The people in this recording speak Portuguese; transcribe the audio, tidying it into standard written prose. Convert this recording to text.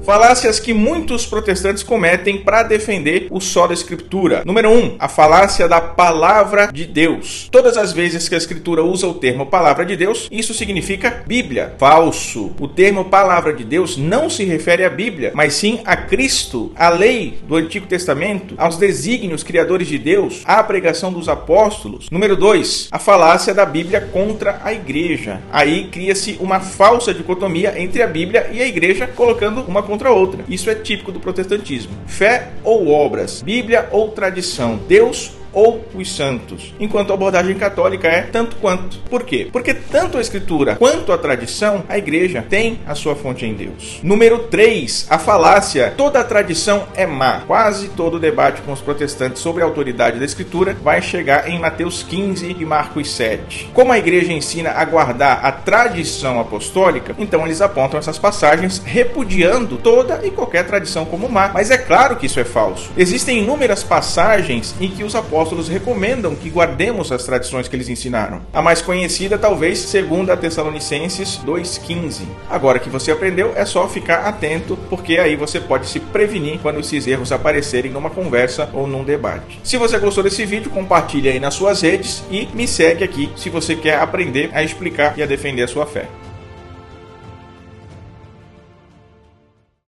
Falácias que muitos protestantes cometem para defender o só da Escritura. Número 1. A falácia da palavra de Deus. Todas as vezes que a Escritura usa o termo palavra de Deus, isso significa Bíblia. Falso. O termo palavra de Deus não se refere à Bíblia, mas sim a Cristo, à lei do Antigo Testamento, aos desígnios criadores de Deus, à pregação dos apóstolos. Número 2. A falácia da Bíblia contra a igreja. Aí cria-se uma falsa dicotomia entre a Bíblia e a igreja, colocando uma contra a outra. Isso é típico do protestantismo. Fé ou obras, Bíblia ou tradição, Deus ou os santos, enquanto a abordagem católica é tanto quanto. Por quê? Porque tanto a Escritura quanto a tradição, a igreja tem a sua fonte em Deus. Número 3, a falácia. Toda a tradição é má. Quase todo o debate com os protestantes sobre a autoridade da Escritura vai chegar em Mateus 15 e Marcos 7. Como a igreja ensina a guardar a tradição apostólica, então eles apontam essas passagens repudiando toda e qualquer tradição como má. Mas é claro que isso é falso. Existem inúmeras passagens em que os apóstolos recomendam que guardemos as tradições que eles ensinaram. A mais conhecida, talvez, segundo a Tessalonicenses 2,15. Agora que você aprendeu, é só ficar atento, porque aí você pode se prevenir quando esses erros aparecerem numa conversa ou num debate. Se você gostou desse vídeo, compartilhe aí nas suas redes e me segue aqui se você quer aprender a explicar e a defender a sua fé.